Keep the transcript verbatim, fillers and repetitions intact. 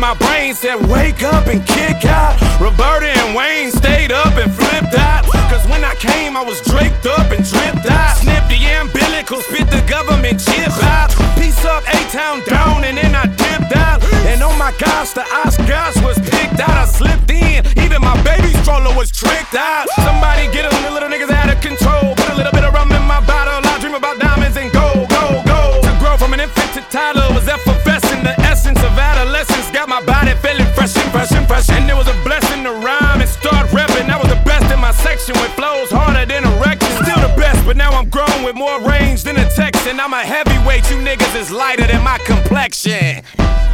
my brain said, wake up and kick out. Roberta and Wayne stayed up and flipped out. Cause when I came, I was draped up and dripped out. Snipped the umbilical, spit the government chip out. Piece up A-Town down and then I dipped out. And oh my gosh, the Oscars was picked out. I slipped in, even my baby stroller was tricked out. Somebody get them, the little niggas out of control. Put a little bit of rum in my bottle. I dream about diamonds and gold, gold, gold. To grow from an infant to toddler was effervescent. The essence of adolescence got my body feeling fresh and fresh and fresh. And it was a blessing to rhyme and start repping. I was the best in my section with flows harder than a record. Still the best, but now I'm grown with more range than a Texan. I'm a heavyweight, you niggas is lighter than my complexion.